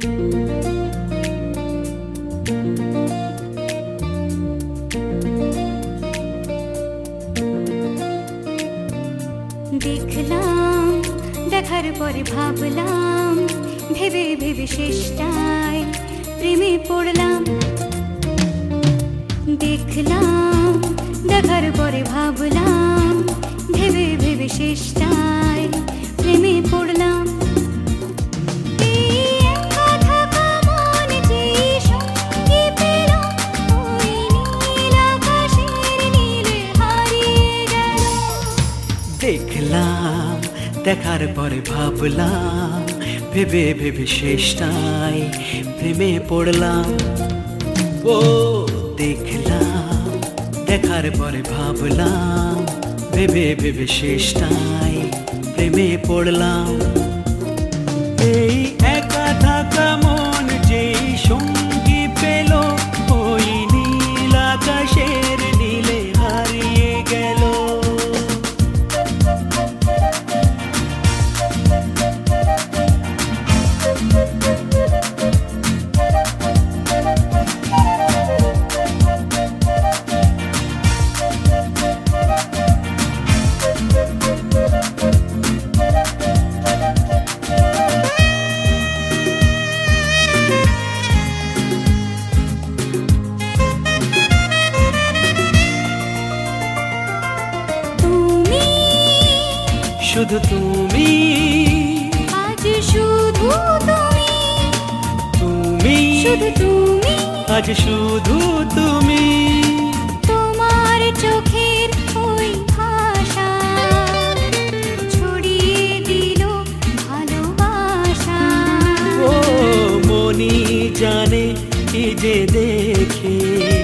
দেখলাম, দেখার পরে ভাবলাম, ভেবে ভেবে শেষটায় প্রেমে পড়লাম। দেখলাম, দেখার পরে ভাবলাম, ভেবে ভেবে শেষটায় প্রেমে পড়লাম। দেখলাম, দেখার পরে ভাবলাম, ভেবে ভেবে শেষটায় প্রেমে পড়লাম। ও দেখলাম, দেখার পরে ভাবলাম, ভেবে ভেবে শেষটায় প্রেমে পড়লাম। এই একা থাকা মন যেই সঙ্গী পেল, ওই নীল আকাশের নীলে হারিয়ে গেল। শুধু তুমি, আজ শুধু তুমি, তুমি, শুধু তুমি, আজ শুধু তুমি। তোমার চোখের ওই ভাষা ছড়িয়ে দিল ভালোবাসা। ও মনি জানে কি যে দেখে,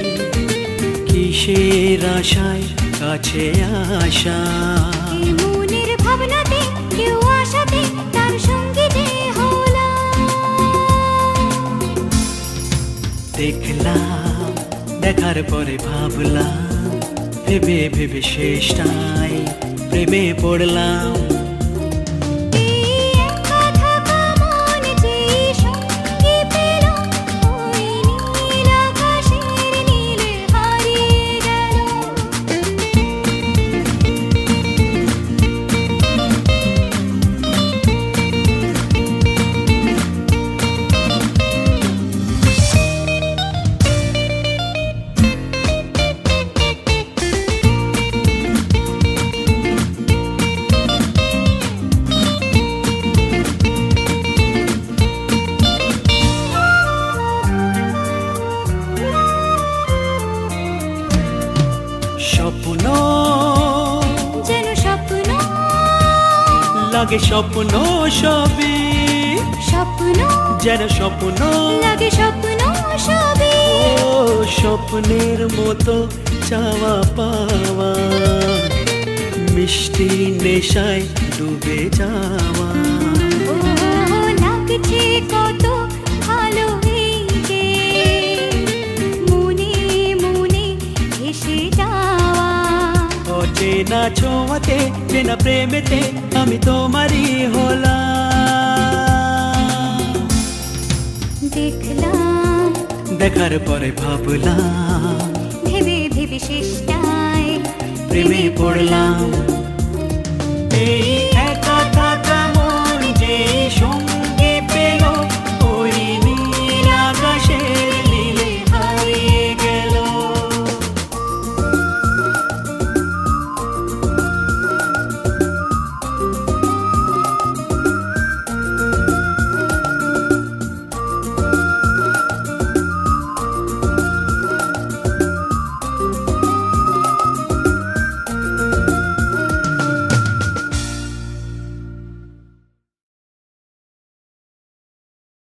কিসের আশায় কাছে আসা। মনের ভাবনাতে কেউ আশাতে তার সঙ্গে যে হলাম। দেখলাম, দেখার পরে ভাবলাম, ভেবে ভেবে শেষটায় প্রেমে পড়লাম। স্বপ্ন যেন স্বপ্ন লাগে, স্বপ্ন সবই স্বপ্ন যেন স্বপ্ন লাগে, স্বপ্ন সবই। ও স্বপ্নের মতো চাওয়া পাওয়া, মিষ্টি নেশায় ডুবে যাওয়া। ও লাগছে কত ভালো এই যে মনে মনে ভেসে যাওয়া। অচেনা ছোঁয়াতে, চেনা প্রেমেতে আমি তোমারই হলাম। দেখলাম, দেখার পরে ভাবলাম, ভেবে ভেবে শেষটায় প্রেমে পড়লাম। এই